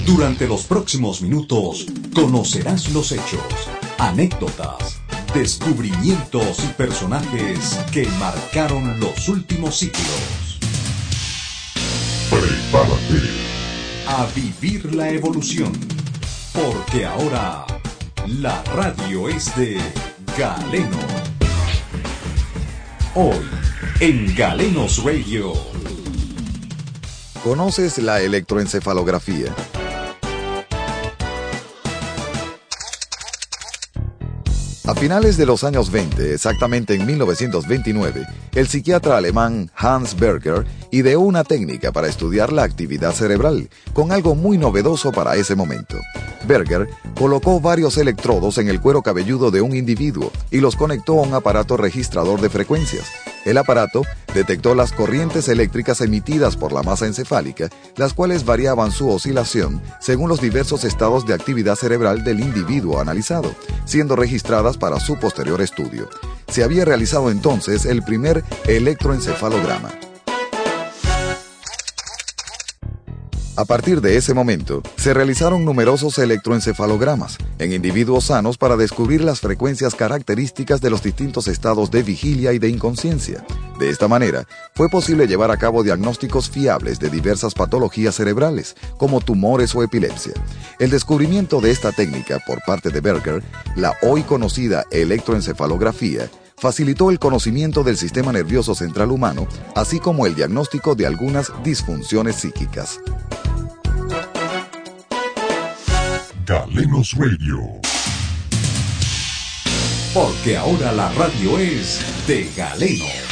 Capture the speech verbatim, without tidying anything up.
Durante los próximos minutos conocerás los hechos, anécdotas, descubrimientos y personajes que marcaron los últimos siglos. Prepárate a vivir la evolución, porque ahora la radio es de Galeno. Hoy, en Galenos Radio. ¿Conoces la electroencefalografía? A finales de los años veinte, exactamente en mil novecientos veintinueve, el psiquiatra alemán Hans Berger ideó una técnica para estudiar la actividad cerebral, con algo muy novedoso para ese momento. Berger colocó varios electrodos en el cuero cabelludo de un individuo y los conectó a un aparato registrador de frecuencias. El aparato detectó las corrientes eléctricas emitidas por la masa encefálica, las cuales variaban su oscilación según los diversos estados de actividad cerebral del individuo analizado, siendo registradas para su posterior estudio. Se había realizado entonces el primer electroencefalograma. A partir de ese momento, se realizaron numerosos electroencefalogramas en individuos sanos para descubrir las frecuencias características de los distintos estados de vigilia y de inconsciencia. De esta manera, fue posible llevar a cabo diagnósticos fiables de diversas patologías cerebrales, como tumores o epilepsia. El descubrimiento de esta técnica por parte de Berger, la hoy conocida electroencefalografía, facilitó el conocimiento del sistema nervioso central humano, así como el diagnóstico de algunas disfunciones psíquicas. Galenos Radio. Porque ahora la radio es de Galeno.